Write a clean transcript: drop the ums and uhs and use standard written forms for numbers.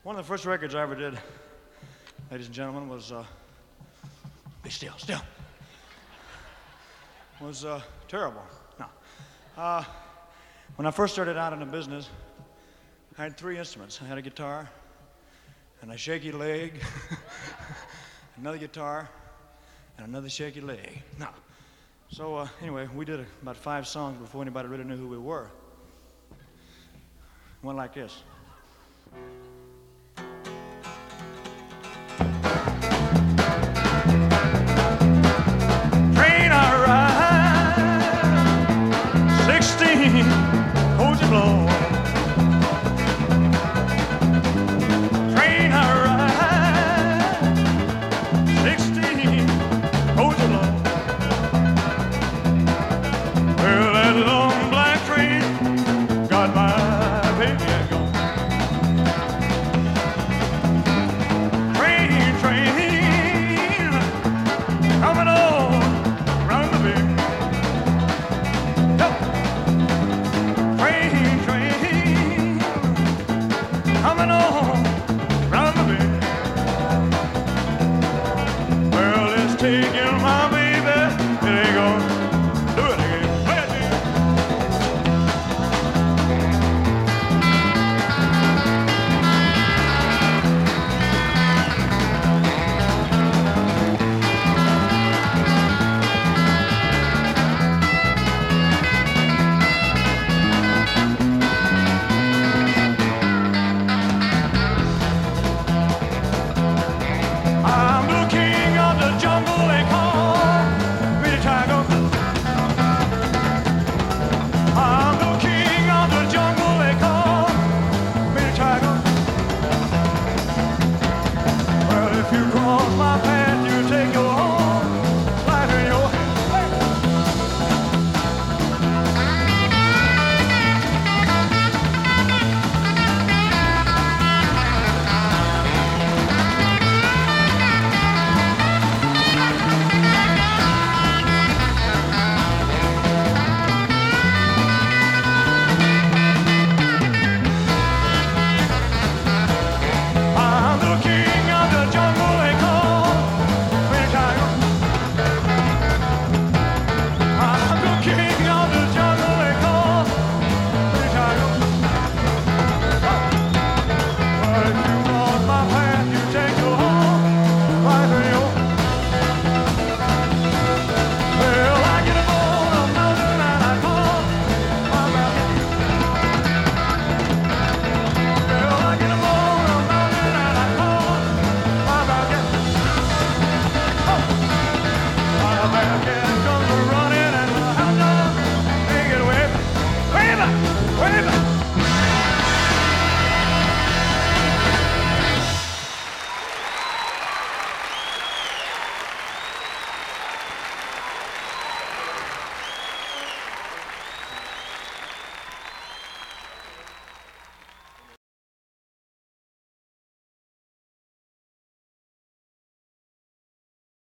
One of the first records I ever did, ladies and gentlemen, was, be still, was terrible. No. When I first started out in the business, I had three instruments. I had a guitar, and a shaky leg, another guitar, and another shaky leg. No. So anyway, we did about 5 songs before anybody really knew who we were. One like this.